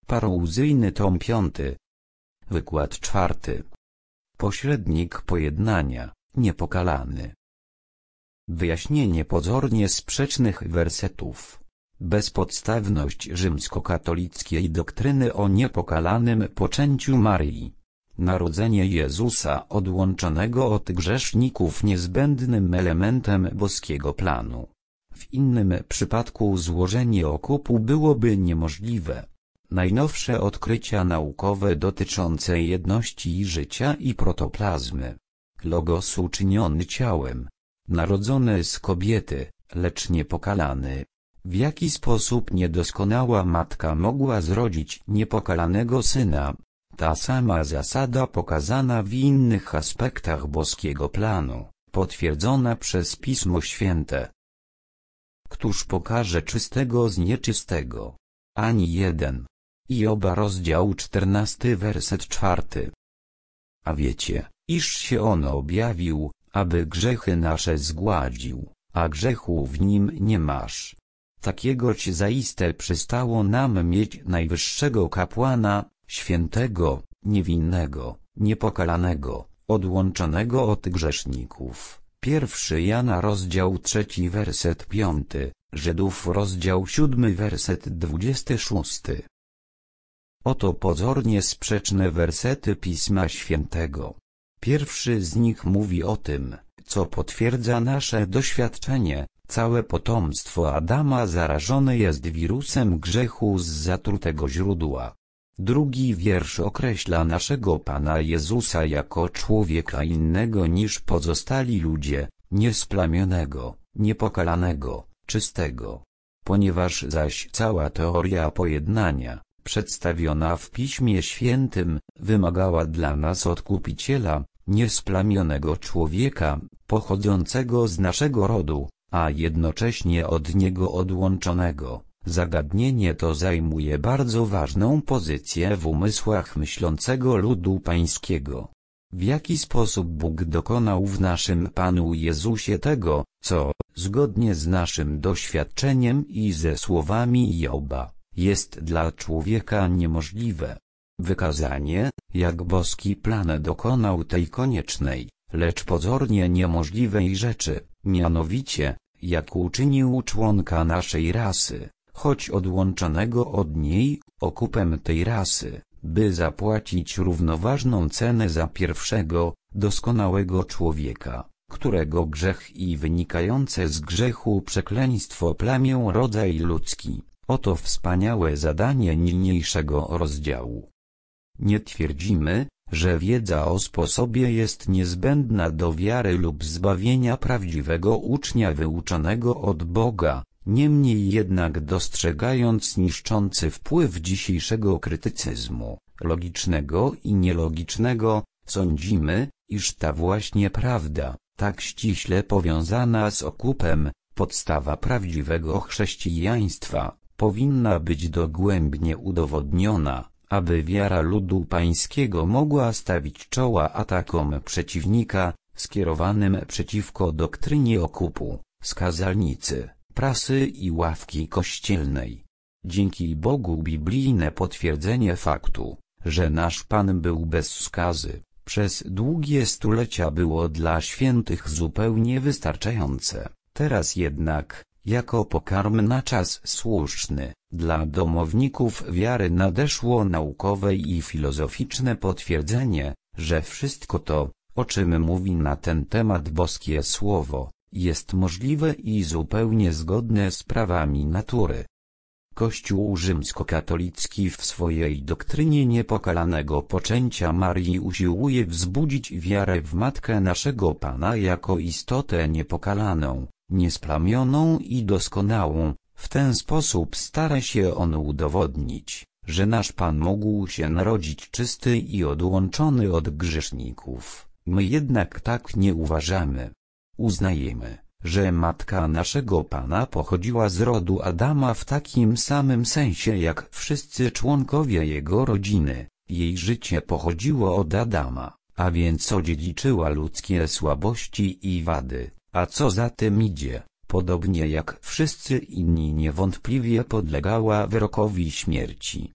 Parouzyjny tom 5. Wykład 4. Pośrednik pojednania, niepokalany. Wyjaśnienie pozornie sprzecznych wersetów. Bezpodstawność rzymskokatolickiej doktryny o niepokalanym poczęciu Maryi. Narodzenie Jezusa odłączonego od grzeszników niezbędnym elementem boskiego planu. W innym przypadku złożenie okupu byłoby niemożliwe. Najnowsze odkrycia naukowe dotyczące jedności życia i protoplazmy. Logos uczyniony ciałem. Narodzony z kobiety, lecz niepokalany. W jaki sposób niedoskonała matka mogła zrodzić niepokalanego syna? Ta sama zasada pokazana w innych aspektach boskiego planu, potwierdzona przez Pismo Święte. Któż pokaże czystego z nieczystego? Ani jeden. Joba rozdział 14 werset 4. A wiecie, iż się on objawił, aby grzechy nasze zgładził, a grzechu w nim nie masz. Takiegoć zaiste przystało nam mieć najwyższego kapłana, świętego, niewinnego, niepokalanego, odłączonego od grzeszników. 1 Jana rozdział 3 werset 5, Żydów rozdział 7 werset 26. Oto pozornie sprzeczne wersety Pisma Świętego. Pierwszy z nich mówi o tym, co potwierdza nasze doświadczenie: całe potomstwo Adama zarażone jest wirusem grzechu z zatrutego źródła. Drugi wiersz określa naszego Pana Jezusa jako człowieka innego niż pozostali ludzie, niesplamionego, niepokalanego, czystego. Ponieważ zaś cała teoria pojednania, przedstawiona w Piśmie Świętym, wymagała dla nas odkupiciela, niesplamionego człowieka, pochodzącego z naszego rodu, a jednocześnie od niego odłączonego, zagadnienie to zajmuje bardzo ważną pozycję w umysłach myślącego ludu pańskiego. W jaki sposób Bóg dokonał w naszym Panu Jezusie tego, co, zgodnie z naszym doświadczeniem i ze słowami Joba, jest dla człowieka niemożliwe. Wykazanie, jak boski plan dokonał tej koniecznej, lecz pozornie niemożliwej rzeczy, mianowicie, jak uczynił członka naszej rasy, choć odłączonego od niej, okupem tej rasy, by zapłacić równoważną cenę za pierwszego, doskonałego człowieka, którego grzech i wynikające z grzechu przekleństwo plamią rodzaj ludzki. Oto wspaniałe zadanie niniejszego rozdziału. Nie twierdzimy, że wiedza o sposobie jest niezbędna do wiary lub zbawienia prawdziwego ucznia wyuczonego od Boga, niemniej jednak dostrzegając niszczący wpływ dzisiejszego krytycyzmu, logicznego i nielogicznego, sądzimy, iż ta właśnie prawda, tak ściśle powiązana z okupem, podstawa prawdziwego chrześcijaństwa, powinna być dogłębnie udowodniona, aby wiara ludu pańskiego mogła stawić czoła atakom przeciwnika, skierowanym przeciwko doktrynie okupu, skazalnicy, prasy i ławki kościelnej. Dzięki Bogu biblijne potwierdzenie faktu, że nasz Pan był bez skazy, przez długie stulecia było dla świętych zupełnie wystarczające. Teraz jednak, jako pokarm na czas słuszny, dla domowników wiary nadeszło naukowe i filozoficzne potwierdzenie, że wszystko to, o czym mówi na ten temat boskie słowo, jest możliwe i zupełnie zgodne z prawami natury. Kościół rzymskokatolicki w swojej doktrynie niepokalanego poczęcia Marii usiłuje wzbudzić wiarę w Matkę naszego Pana jako istotę niepokalaną, niesplamioną i doskonałą. W ten sposób stara się on udowodnić, że nasz Pan mógł się narodzić czysty i odłączony od grzeszników. My jednak tak nie uważamy. Uznajemy, że matka naszego Pana pochodziła z rodu Adama w takim samym sensie jak wszyscy członkowie jego rodziny. Jej życie pochodziło od Adama, a więc odziedziczyła ludzkie słabości i wady, a co za tym idzie, podobnie jak wszyscy inni niewątpliwie podlegała wyrokowi śmierci.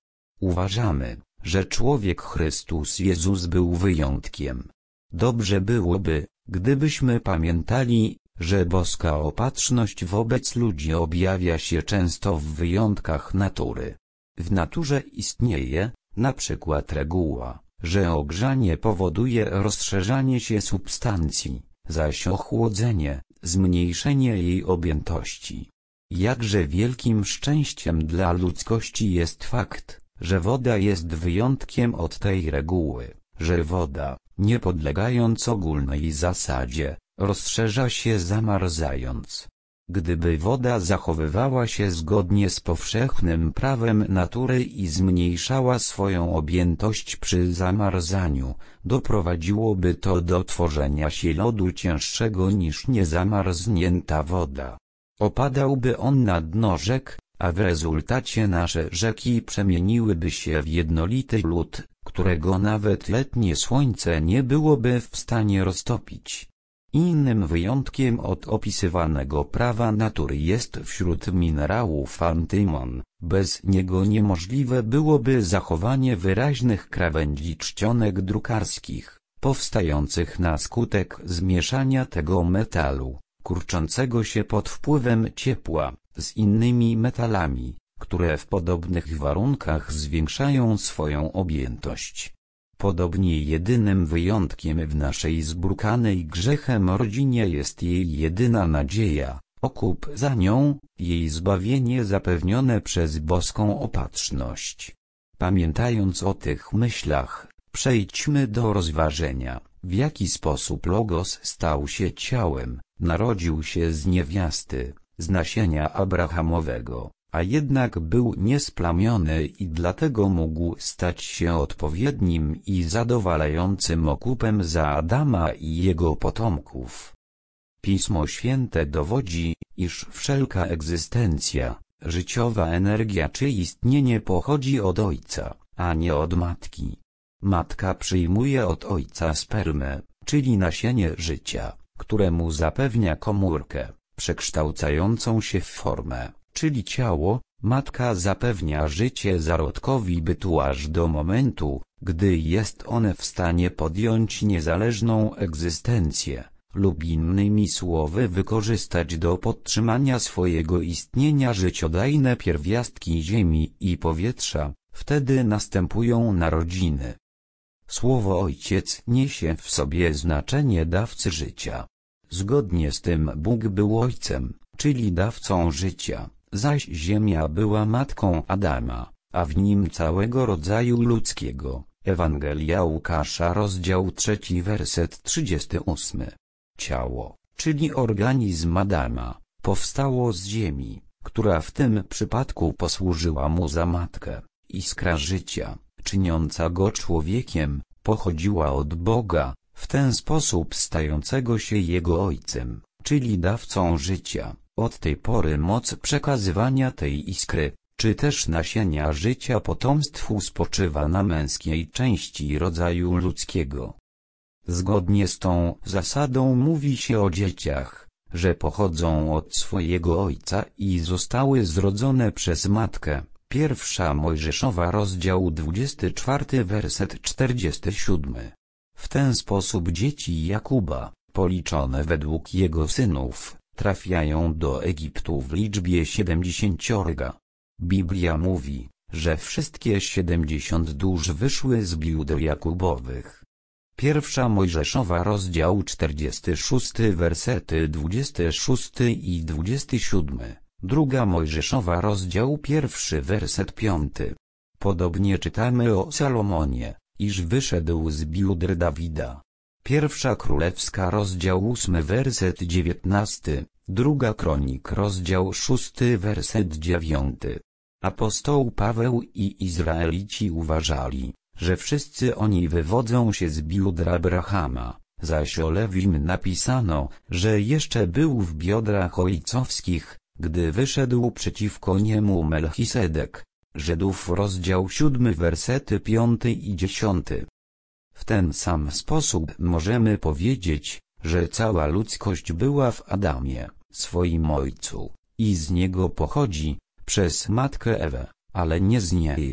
Uważamy, że człowiek Chrystus Jezus był wyjątkiem. Dobrze byłoby, gdybyśmy pamiętali, że boska opatrzność wobec ludzi objawia się często w wyjątkach natury. W naturze istnieje, na przykład reguła, że ogrzanie powoduje rozszerzanie się substancji, zaś ochłodzenie, zmniejszenie jej objętości. Jakże wielkim szczęściem dla ludzkości jest fakt, że woda jest wyjątkiem od tej reguły, że woda, nie podlegając ogólnej zasadzie, rozszerza się zamarzając. Gdyby woda zachowywała się zgodnie z powszechnym prawem natury i zmniejszała swoją objętość przy zamarzaniu, doprowadziłoby to do tworzenia się lodu cięższego niż niezamarznięta woda. Opadałby on na dno rzek, a w rezultacie nasze rzeki przemieniłyby się w jednolity lód, którego nawet letnie słońce nie byłoby w stanie roztopić. Innym wyjątkiem od opisywanego prawa natury jest wśród minerałów antymon. Bez niego niemożliwe byłoby zachowanie wyraźnych krawędzi czcionek drukarskich, powstających na skutek zmieszania tego metalu, kurczącego się pod wpływem ciepła, z innymi metalami, które w podobnych warunkach zwiększają swoją objętość. Podobnie jedynym wyjątkiem w naszej zbrukanej grzechem rodzinie jest jej jedyna nadzieja, okup za nią, jej zbawienie zapewnione przez boską opatrzność. Pamiętając o tych myślach, przejdźmy do rozważenia, w jaki sposób Logos stał się ciałem, narodził się z niewiasty, z nasienia Abrahamowego, a jednak był niesplamiony i dlatego mógł stać się odpowiednim i zadowalającym okupem za Adama i jego potomków. Pismo Święte dowodzi, iż wszelka egzystencja, życiowa energia czy istnienie pochodzi od Ojca, a nie od Matki. Matka przyjmuje od Ojca spermę, czyli nasienie życia, któremu zapewnia komórkę, przekształcającą się w formę, czyli ciało. Matka zapewnia życie zarodkowi bytu aż do momentu, gdy jest on w stanie podjąć niezależną egzystencję, lub innymi słowy wykorzystać do podtrzymania swojego istnienia życiodajne pierwiastki ziemi i powietrza. Wtedy następują narodziny. Słowo Ojciec niesie w sobie znaczenie dawcy życia. Zgodnie z tym Bóg był Ojcem, czyli dawcą życia, zaś ziemia była matką Adama, a w nim całego rodzaju ludzkiego. Ewangelia Łukasza rozdział 3 werset 38. Ciało, czyli organizm Adama, powstało z ziemi, która w tym przypadku posłużyła mu za matkę. Iskra życia, czyniąca go człowiekiem, pochodziła od Boga, w ten sposób stającego się jego Ojcem, czyli dawcą życia. Od tej pory moc przekazywania tej iskry, czy też nasienia życia potomstwu spoczywa na męskiej części rodzaju ludzkiego. Zgodnie z tą zasadą mówi się o dzieciach, że pochodzą od swojego ojca i zostały zrodzone przez matkę. Pierwsza Mojżeszowa rozdział 24 werset 47. W ten sposób dzieci Jakuba, policzone według jego synów, trafiają do Egiptu w liczbie 70. Biblia mówi, że wszystkie 70 dusz wyszły z biód Jakubowych. Pierwsza Mojżeszowa rozdział 46 wersety 26 i 27. Druga Mojżeszowa rozdział 1 werset 5. Podobnie czytamy o Salomonie, iż wyszedł z biódr Dawida. Pierwsza Królewska rozdział 8 werset 19, Druga Kronik rozdział 6 werset 9. Apostoł Paweł i Izraelici uważali, że wszyscy oni wywodzą się z biódr Abrahama, zaś o Lewim napisano, że jeszcze był w biodrach ojcowskich, gdy wyszedł przeciwko niemu Melchisedek. Żydów rozdział 7 wersety 5 i 10. W ten sam sposób możemy powiedzieć, że cała ludzkość była w Adamie, swoim ojcu, i z niego pochodzi, przez matkę Ewę, ale nie z niej.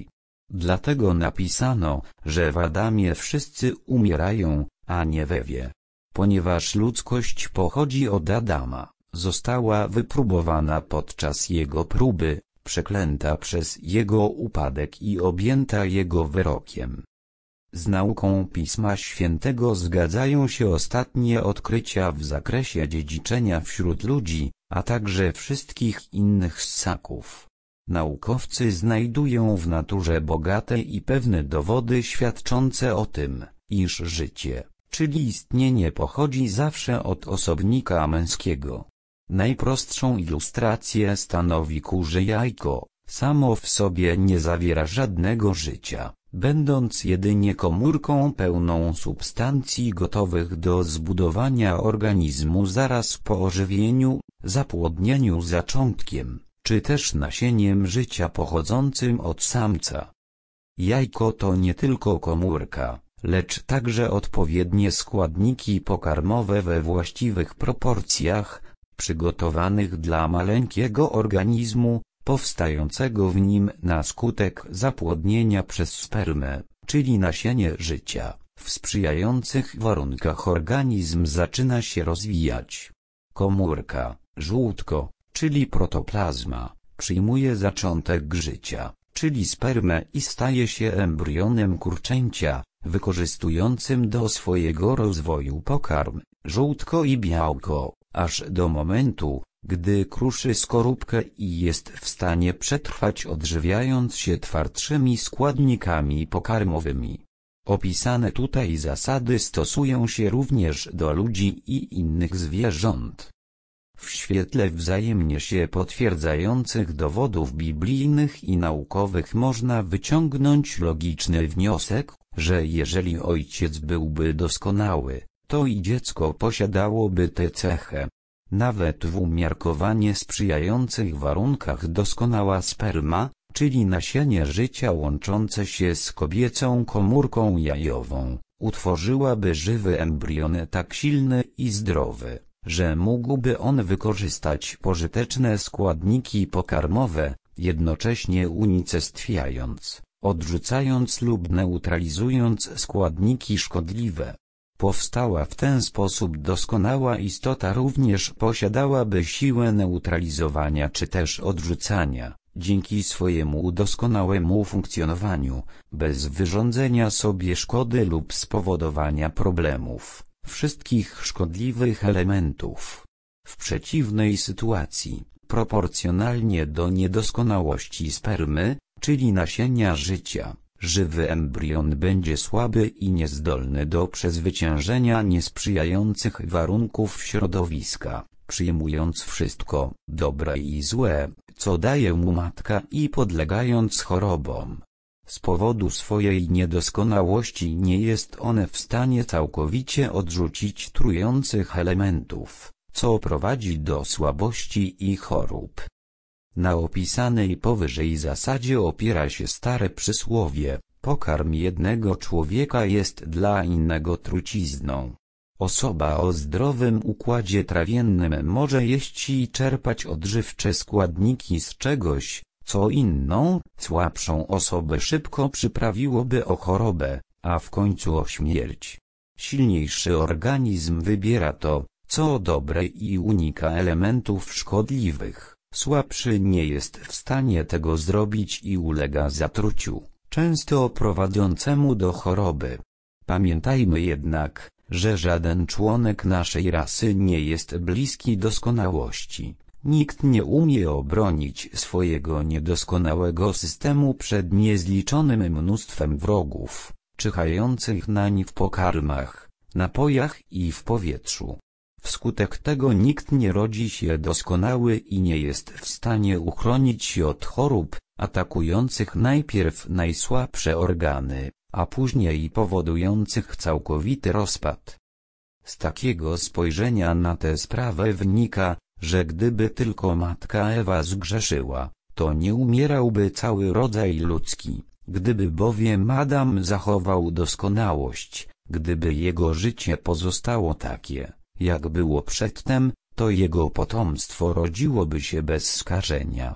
Dlatego napisano, że w Adamie wszyscy umierają, a nie w Ewie. Ponieważ ludzkość pochodzi od Adama, została wypróbowana podczas jego próby, przeklęta przez jego upadek i objęta jego wyrokiem. Z nauką Pisma Świętego zgadzają się ostatnie odkrycia w zakresie dziedziczenia wśród ludzi, a także wszystkich innych ssaków. Naukowcy znajdują w naturze bogate i pewne dowody świadczące o tym, iż życie, czyli istnienie, pochodzi zawsze od osobnika męskiego. Najprostszą ilustrację stanowi kurze jajko. Samo w sobie nie zawiera żadnego życia, będąc jedynie komórką pełną substancji gotowych do zbudowania organizmu zaraz po ożywieniu, zapłodnieniu zaczątkiem, czy też nasieniem życia pochodzącym od samca. Jajko to nie tylko komórka, lecz także odpowiednie składniki pokarmowe we właściwych proporcjach, przygotowanych dla maleńkiego organizmu, powstającego w nim na skutek zapłodnienia przez spermę, czyli nasienie życia. W sprzyjających warunkach organizm zaczyna się rozwijać. Komórka, żółtko, czyli protoplazma, przyjmuje zaczątek życia, czyli spermę, i staje się embrionem kurczęcia, wykorzystującym do swojego rozwoju pokarm, żółtko i białko, aż do momentu, gdy kruszy skorupkę i jest w stanie przetrwać, odżywiając się twardszymi składnikami pokarmowymi. Opisane tutaj zasady stosują się również do ludzi i innych zwierząt. W świetle wzajemnie się potwierdzających dowodów biblijnych i naukowych można wyciągnąć logiczny wniosek, że jeżeli ojciec byłby doskonały, to i dziecko posiadałoby tę cechę. Nawet w umiarkowanie sprzyjających warunkach doskonała sperma, czyli nasienie życia łączące się z kobiecą komórką jajową, utworzyłaby żywy embrion tak silny i zdrowy, że mógłby on wykorzystać pożyteczne składniki pokarmowe, jednocześnie unicestwiając, odrzucając lub neutralizując składniki szkodliwe. Powstała w ten sposób doskonała istota również posiadałaby siłę neutralizowania czy też odrzucania, dzięki swojemu doskonałemu funkcjonowaniu, bez wyrządzenia sobie szkody lub spowodowania problemów, wszystkich szkodliwych elementów. W przeciwnej sytuacji, proporcjonalnie do niedoskonałości spermy, czyli nasienia życia, żywy embrion będzie słaby i niezdolny do przezwyciężenia niesprzyjających warunków środowiska, przyjmując wszystko, dobre i złe, co daje mu matka, i podlegając chorobom. Z powodu swojej niedoskonałości nie jest on w stanie całkowicie odrzucić trujących elementów, co prowadzi do słabości i chorób. Na opisanej powyżej zasadzie opiera się stare przysłowie: pokarm jednego człowieka jest dla innego trucizną. Osoba o zdrowym układzie trawiennym może jeść i czerpać odżywcze składniki z czegoś, co inną, słabszą osobę szybko przyprawiłoby o chorobę, a w końcu o śmierć. Silniejszy organizm wybiera to, co dobre, i unika elementów szkodliwych. Słabszy nie jest w stanie tego zrobić i ulega zatruciu, często prowadzącemu do choroby. Pamiętajmy jednak, że żaden członek naszej rasy nie jest bliski doskonałości. Nikt nie umie obronić swojego niedoskonałego systemu przed niezliczonym mnóstwem wrogów, czyhających nań w pokarmach, napojach i w powietrzu. Wskutek tego nikt nie rodzi się doskonały i nie jest w stanie uchronić się od chorób, atakujących najpierw najsłabsze organy, a później powodujących całkowity rozpad. Z takiego spojrzenia na tę sprawę wynika, że gdyby tylko matka Ewa zgrzeszyła, to nie umierałby cały rodzaj ludzki. Gdyby bowiem Adam zachował doskonałość, gdyby jego życie pozostało takie, jak było przedtem, to jego potomstwo rodziłoby się bez skażenia.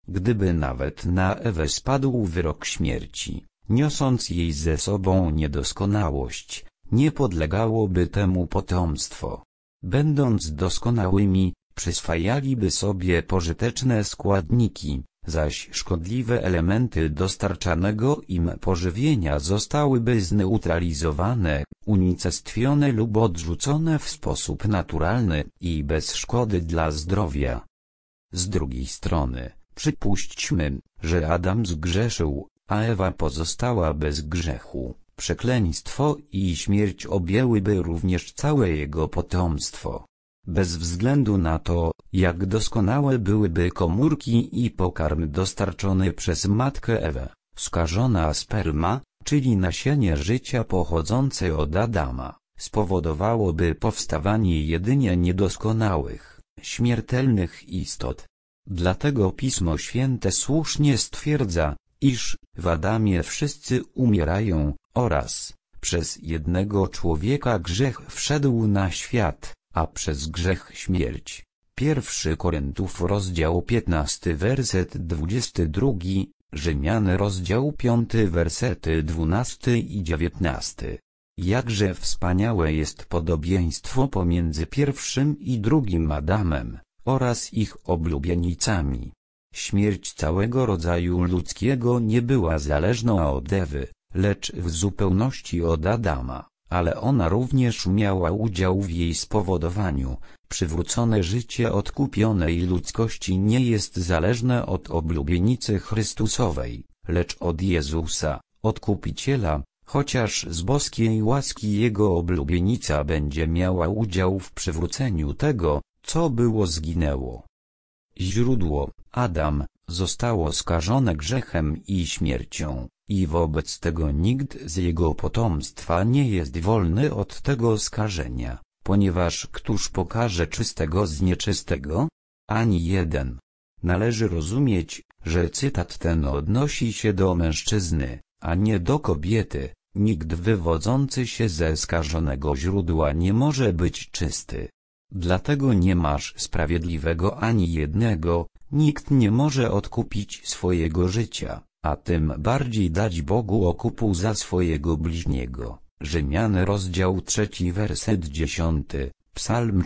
Gdyby nawet na Ewę spadł wyrok śmierci, niosąc jej ze sobą niedoskonałość, nie podlegałoby temu potomstwo. Będąc doskonałymi, przyswajaliby sobie pożyteczne składniki, zaś szkodliwe elementy dostarczanego im pożywienia zostałyby zneutralizowane, unicestwione lub odrzucone w sposób naturalny i bez szkody dla zdrowia. Z drugiej strony, przypuśćmy, że Adam zgrzeszył, a Ewa pozostała bez grzechu. Przekleństwo i śmierć objęłyby również całe jego potomstwo. Bez względu na to, jak doskonałe byłyby komórki i pokarm dostarczony przez matkę Ewę, skażona sperma, czyli nasienie życia pochodzące od Adama, spowodowałoby powstawanie jedynie niedoskonałych, śmiertelnych istot. Dlatego Pismo Święte słusznie stwierdza, iż w Adamie wszyscy umierają, oraz przez jednego człowieka grzech wszedł na świat, a przez grzech śmierć. 1 Koryntiów rozdział 15 werset 22, Rzymian rozdział 5 wersety 12 i 19. Jakże wspaniałe jest podobieństwo pomiędzy pierwszym i drugim Adamem, oraz ich oblubienicami. Śmierć całego rodzaju ludzkiego nie była zależna od Ewy, lecz w zupełności od Adama, ale ona również miała udział w jej spowodowaniu. Przywrócone życie odkupionej ludzkości nie jest zależne od oblubienicy Chrystusowej, lecz od Jezusa, Odkupiciela, chociaż z boskiej łaski Jego oblubienica będzie miała udział w przywróceniu tego, co było zginęło. Źródło, Adam, zostało skażone grzechem i śmiercią, i wobec tego nikt z jego potomstwa nie jest wolny od tego skażenia, ponieważ któż pokaże czystego z nieczystego? Ani jeden. Należy rozumieć, że cytat ten odnosi się do mężczyzny, a nie do kobiety. Nikt wywodzący się ze skażonego źródła nie może być czysty. Dlatego nie masz sprawiedliwego ani jednego, nikt nie może odkupić swojego życia, a tym bardziej dać Bogu okupu za swojego bliźniego. Rzymian rozdział 3 werset 10, Psalm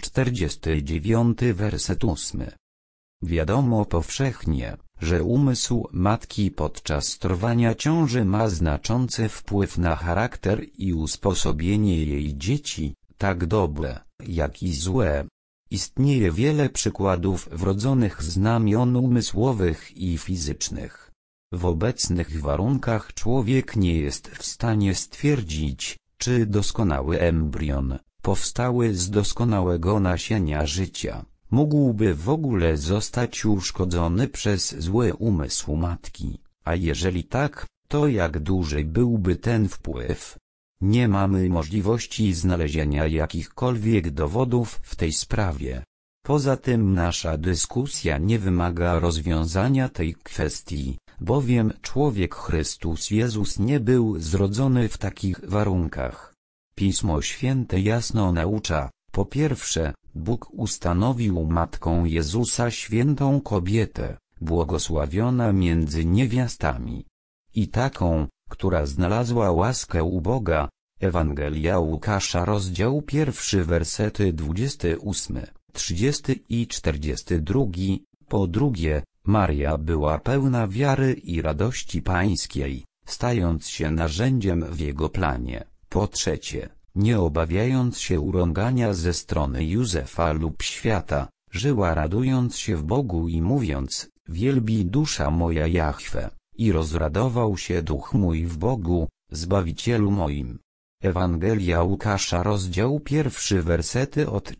49 werset 8. Wiadomo powszechnie, że umysł matki podczas trwania ciąży ma znaczący wpływ na charakter i usposobienie jej dzieci, tak dobre, jak i złe. Istnieje wiele przykładów wrodzonych znamion umysłowych i fizycznych. W obecnych warunkach człowiek nie jest w stanie stwierdzić, czy doskonały embrion, powstały z doskonałego nasienia życia, mógłby w ogóle zostać uszkodzony przez zły umysł matki, a jeżeli tak, to jak duży byłby ten wpływ? Nie mamy możliwości znalezienia jakichkolwiek dowodów w tej sprawie. Poza tym nasza dyskusja nie wymaga rozwiązania tej kwestii, bowiem człowiek Chrystus Jezus nie był zrodzony w takich warunkach. Pismo Święte jasno naucza, po pierwsze, Bóg ustanowił matką Jezusa świętą kobietę, błogosławiona między niewiastami. I taką, która znalazła łaskę u Boga. Ewangelia Łukasza rozdział 1 wersety 28, 30 i 42. Po drugie, Maria była pełna wiary i radości pańskiej, stając się narzędziem w Jego planie. Po trzecie, nie obawiając się urągania ze strony Józefa lub świata, żyła radując się w Bogu i mówiąc, wielbi dusza moja Jahwe, i rozradował się duch mój w Bogu, Zbawicielu moim. Ewangelia Łukasza rozdział 1 wersety od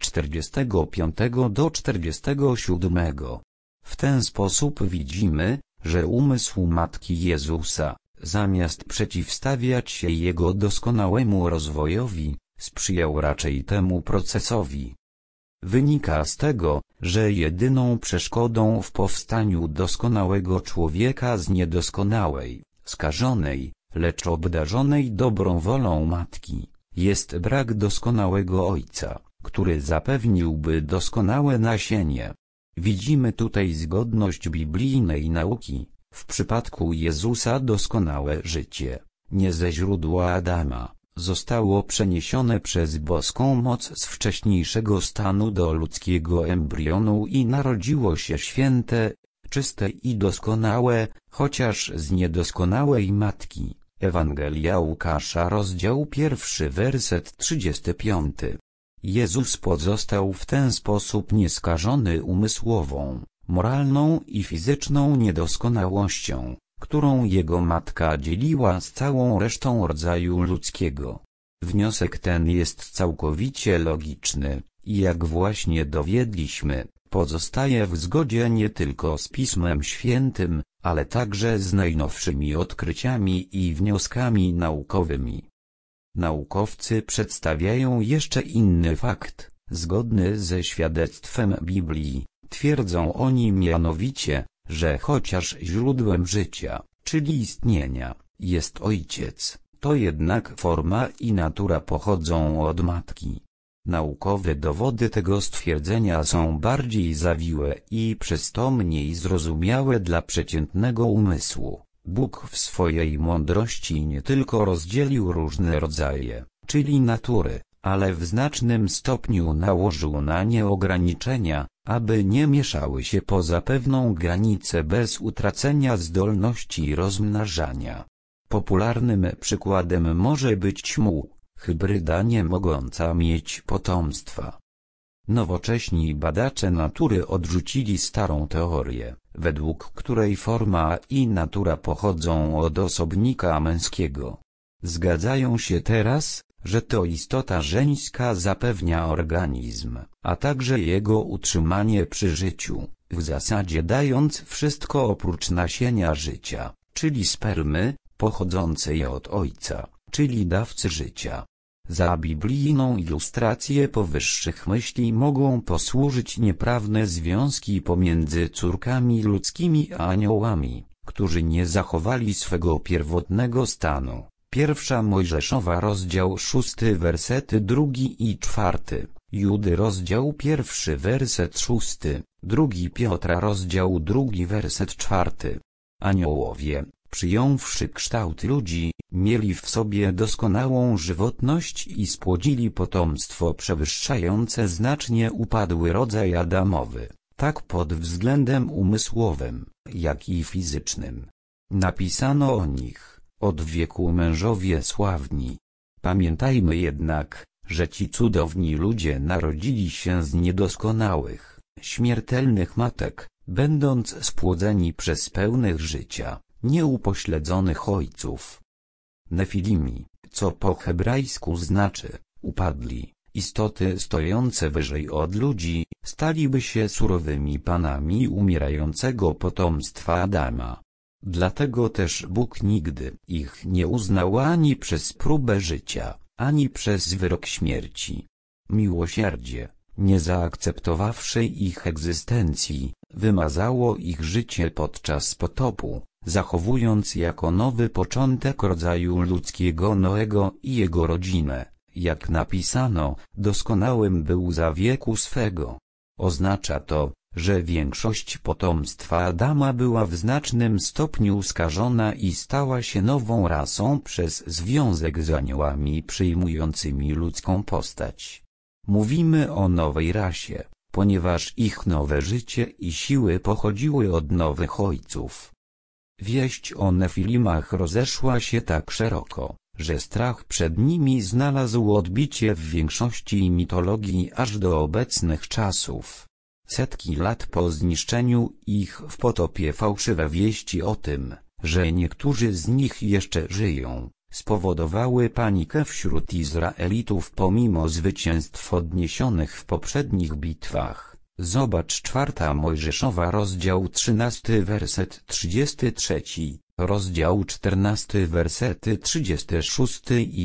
45 do 47. W ten sposób widzimy, że umysł Matki Jezusa, zamiast przeciwstawiać się Jego doskonałemu rozwojowi, sprzyjał raczej temu procesowi. Wynika z tego, że jedyną przeszkodą w powstaniu doskonałego człowieka z niedoskonałej, skażonej, lecz obdarzonej dobrą wolą matki, jest brak doskonałego ojca, który zapewniłby doskonałe nasienie. Widzimy tutaj zgodność biblijnej nauki. W przypadku Jezusa doskonałe życie, nie ze źródła Adama, zostało przeniesione przez boską moc z wcześniejszego stanu do ludzkiego embrionu i narodziło się święte, czyste i doskonałe, chociaż z niedoskonałej matki. Ewangelia Łukasza rozdział 1 werset 35. Jezus pozostał w ten sposób nieskażony umysłową, moralną i fizyczną niedoskonałością, którą jego matka dzieliła z całą resztą rodzaju ludzkiego. Wniosek ten jest całkowicie logiczny i jak właśnie dowiedliśmy, pozostaje w zgodzie nie tylko z Pismem Świętym, ale także z najnowszymi odkryciami i wnioskami naukowymi. Naukowcy przedstawiają jeszcze inny fakt, zgodny ze świadectwem Biblii. Twierdzą oni mianowicie, że chociaż źródłem życia, czyli istnienia, jest Ojciec, to jednak forma i natura pochodzą od Matki. Naukowe dowody tego stwierdzenia są bardziej zawiłe i przez to mniej zrozumiałe dla przeciętnego umysłu. Bóg w swojej mądrości nie tylko rozdzielił różne rodzaje, czyli natury, ale w znacznym stopniu nałożył na nie ograniczenia, aby nie mieszały się poza pewną granicę bez utracenia zdolności rozmnażania. Popularnym przykładem może być ćmu, hybryda nie mogąca mieć potomstwa. Nowocześni badacze natury odrzucili starą teorię, według której forma i natura pochodzą od osobnika męskiego. Zgadzają się teraz, że to istota żeńska zapewnia organizm, a także jego utrzymanie przy życiu, w zasadzie dając wszystko oprócz nasienia życia, czyli spermy, pochodzącej od ojca, czyli dawcy życia. Za biblijną ilustrację powyższych myśli mogą posłużyć nieprawne związki pomiędzy córkami ludzkimi a aniołami, którzy nie zachowali swego pierwotnego stanu. 1 Mojżeszowa rozdział 6 wersety 2 i 4, Judy rozdział 1 werset 6, 2 Piotra rozdział 2 werset 4. Aniołowie, przyjąwszy kształt ludzi, mieli w sobie doskonałą żywotność i spłodzili potomstwo przewyższające znacznie upadły rodzaj Adamowy, tak pod względem umysłowym, jak i fizycznym. Napisano o nich: od wieku mężowie sławni. Pamiętajmy jednak, że ci cudowni ludzie narodzili się z niedoskonałych, śmiertelnych matek, będąc spłodzeni przez pełnych życia, nieupośledzonych ojców. Nefilimi, co po hebrajsku znaczy upadli, istoty stojące wyżej od ludzi, staliby się surowymi panami umierającego potomstwa Adama. Dlatego też Bóg nigdy ich nie uznał ani przez próbę życia, ani przez wyrok śmierci. Miłosierdzie, nie zaakceptowawszy ich egzystencji, wymazało ich życie podczas potopu, zachowując jako nowy początek rodzaju ludzkiego Noego i jego rodzinę. Jak napisano, doskonałym był za wieku swego. Oznacza to, że większość potomstwa Adama była w znacznym stopniu skażona i stała się nową rasą przez związek z aniołami przyjmującymi ludzką postać. Mówimy o nowej rasie, ponieważ ich nowe życie i siły pochodziły od nowych ojców. Wieść o Nefilimach rozeszła się tak szeroko, że strach przed nimi znalazł odbicie w większości mitologii aż do obecnych czasów. Setki lat po zniszczeniu ich w potopie fałszywe wieści o tym, że niektórzy z nich jeszcze żyją, spowodowały panikę wśród Izraelitów pomimo zwycięstw odniesionych w poprzednich bitwach. Zobacz 4 Mojżeszowa rozdział 13 werset 33, rozdział 14 wersety 36 i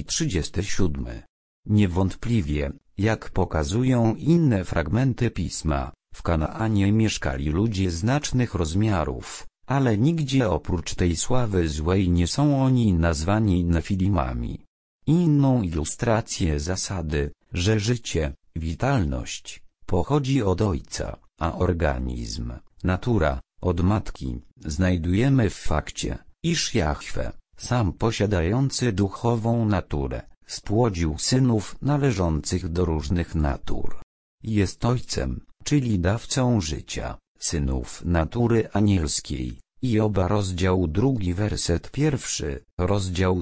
37. Niewątpliwie, jak pokazują inne fragmenty Pisma, w Kanaanie mieszkali ludzie znacznych rozmiarów, ale nigdzie oprócz tej sławy złej nie są oni nazwani Nefilimami. Inną ilustrację zasady, że życie, witalność, pochodzi od Ojca, a organizm, natura, od matki, znajdujemy w fakcie, iż Jahwe, sam posiadający duchową naturę, spłodził synów należących do różnych natur. Jest ojcem, czyli dawcą życia, synów natury anielskiej. Joba rozdział 2 werset 1, rozdział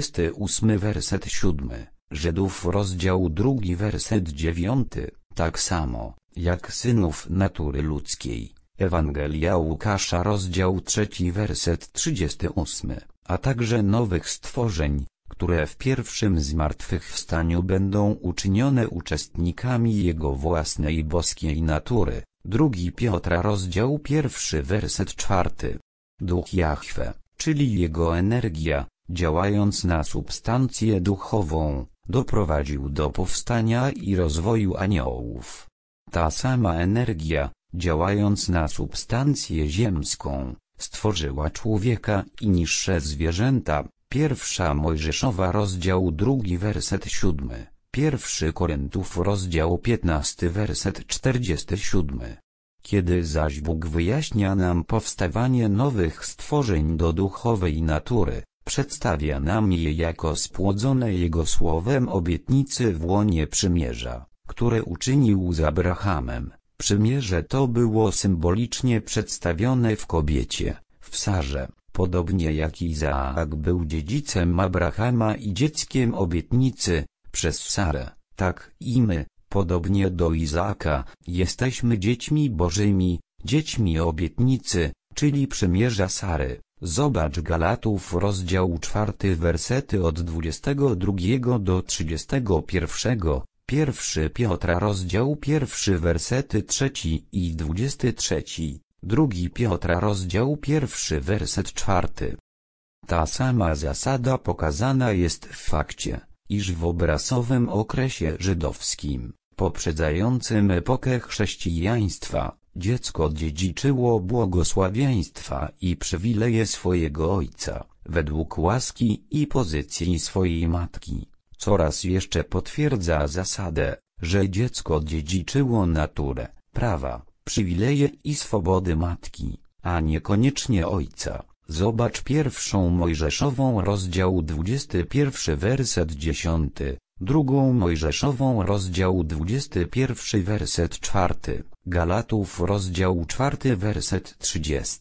38 werset 7, Żydów rozdział 2 werset 9, tak samo, jak synów natury ludzkiej. Ewangelia Łukasza rozdział 3 werset 38, a także nowych stworzeń, które w pierwszym zmartwychwstaniu będą uczynione uczestnikami Jego własnej boskiej natury. 2 Piotra rozdział 1 werset 4. Duch Jahwe, czyli Jego energia, działając na substancję duchową, doprowadził do powstania i rozwoju aniołów. Ta sama energia, działając na substancję ziemską, stworzyła człowieka i niższe zwierzęta. 1 Mojżeszowa rozdział 2 werset 7, 1 Koryntiów rozdział 15 werset 47. Kiedy zaś Bóg wyjaśnia nam powstawanie nowych stworzeń do duchowej natury, przedstawia nam je jako spłodzone Jego słowem obietnicy w łonie przymierza, które uczynił z Abrahamem. Przymierze to było symbolicznie przedstawione w kobiecie, w Sarze, podobnie jak Izaak był dziedzicem Abrahama i dzieckiem obietnicy, przez Sarę, tak i my, podobnie do Izaaka, jesteśmy dziećmi bożymi, dziećmi obietnicy, czyli przymierza Sary. Zobacz Galatów rozdział 4 wersety od 22 do 31, 1 Piotra rozdział 1 wersety 3 i 23, 2 Piotra rozdział 1 werset 4. Ta sama zasada pokazana jest w fakcie, iż w obrazowym okresie żydowskim, poprzedzającym epokę chrześcijaństwa, dziecko dziedziczyło błogosławieństwa i przywileje swojego ojca, według łaski i pozycji swojej matki. Coraz jeszcze potwierdza zasadę, że dziecko dziedziczyło naturę, prawa, przywileje i swobody matki, a niekoniecznie ojca. Zobacz 1 Mojżeszową rozdział 21 werset 10, 2 Mojżeszową rozdział 21 werset 4, Galatów rozdział 4 werset 30.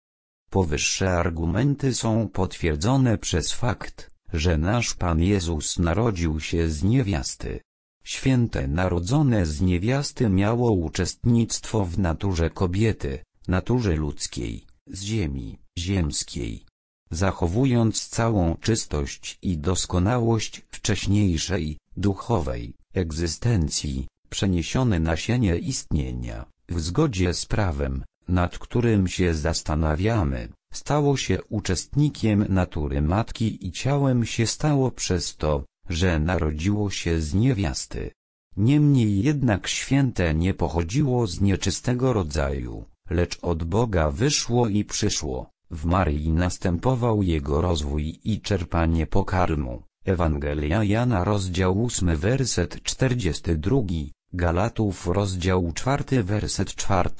Powyższe argumenty są potwierdzone przez fakt, że nasz Pan Jezus narodził się z niewiasty. Święte narodzone z niewiasty miało uczestnictwo w naturze kobiety, naturze ludzkiej, z ziemi, ziemskiej. Zachowując całą czystość i doskonałość wcześniejszej, duchowej, egzystencji, przeniesione nasienie istnienia, w zgodzie z prawem, nad którym się zastanawiamy, stało się uczestnikiem natury matki i ciałem się stało przez to, że narodziło się z niewiasty. Niemniej jednak święte nie pochodziło z nieczystego rodzaju, lecz od Boga wyszło i przyszło. W Maryi następował jego rozwój i czerpanie pokarmu. Ewangelia Jana rozdział 8 werset 42, Galatów rozdział 4 werset 4.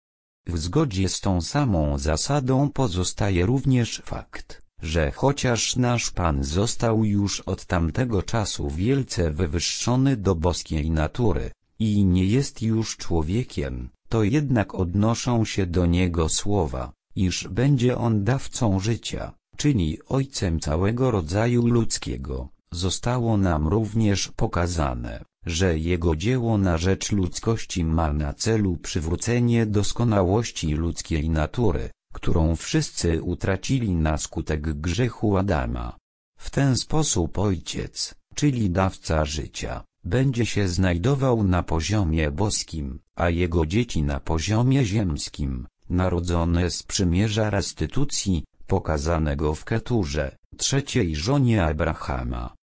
W zgodzie z tą samą zasadą pozostaje również fakt, że chociaż nasz Pan został już od tamtego czasu wielce wywyższony do boskiej natury i nie jest już człowiekiem, to jednak odnoszą się do Niego słowa, iż będzie On dawcą życia, czyli Ojcem całego rodzaju ludzkiego. Zostało nam również pokazane, że Jego dzieło na rzecz ludzkości ma na celu przywrócenie doskonałości ludzkiej natury, którą wszyscy utracili na skutek grzechu Adama. W ten sposób Ojciec, czyli dawca życia, będzie się znajdował na poziomie boskim, a Jego dzieci na poziomie ziemskim, narodzone z przymierza restytucji, pokazanego w Keturze, trzeciej żonie Abrahama.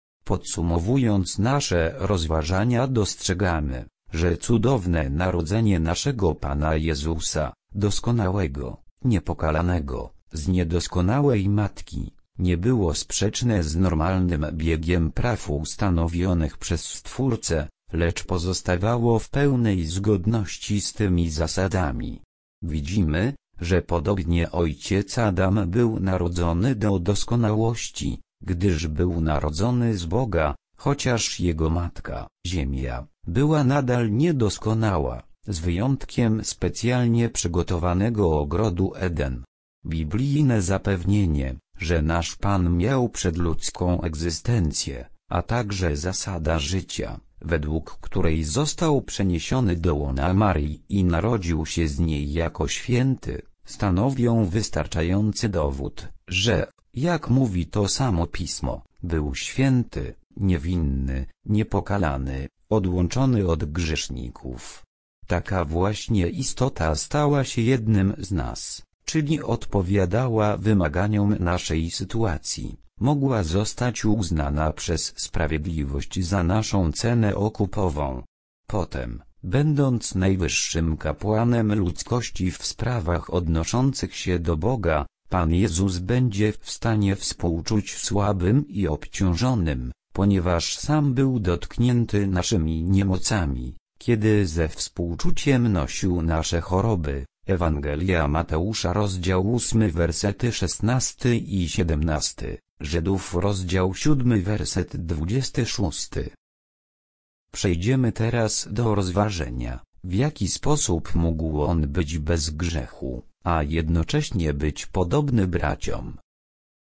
Podsumowując nasze rozważania, dostrzegamy, że cudowne narodzenie naszego Pana Jezusa, doskonałego, niepokalanego, z niedoskonałej matki, nie było sprzeczne z normalnym biegiem praw ustanowionych przez Stwórcę, lecz pozostawało w pełnej zgodności z tymi zasadami. Widzimy, że podobnie ojciec Adam był narodzony do doskonałości, gdyż był narodzony z Boga, chociaż jego matka, Ziemia, była nadal niedoskonała, z wyjątkiem specjalnie przygotowanego ogrodu Eden. Biblijne zapewnienie, że nasz Pan miał przedludzką egzystencję, a także zasada życia, według której został przeniesiony do łona Maryi i narodził się z niej jako święty, stanowią wystarczający dowód, że, jak mówi to samo Pismo, był święty, niewinny, niepokalany, odłączony od grzeszników. Taka właśnie istota stała się jednym z nas, czyli odpowiadała wymaganiom naszej sytuacji, mogła zostać uznana przez sprawiedliwość za naszą cenę okupową. Potem, będąc najwyższym kapłanem ludzkości w sprawach odnoszących się do Boga, Pan Jezus będzie w stanie współczuć słabym i obciążonym, ponieważ sam był dotknięty naszymi niemocami, kiedy ze współczuciem nosił nasze choroby. Ewangelia Mateusza rozdział 8 wersety 16 i 17, Żydów rozdział 7 werset 26. Przejdziemy teraz do rozważenia, w jaki sposób mógł on być bez grzechu, a jednocześnie być podobny braciom.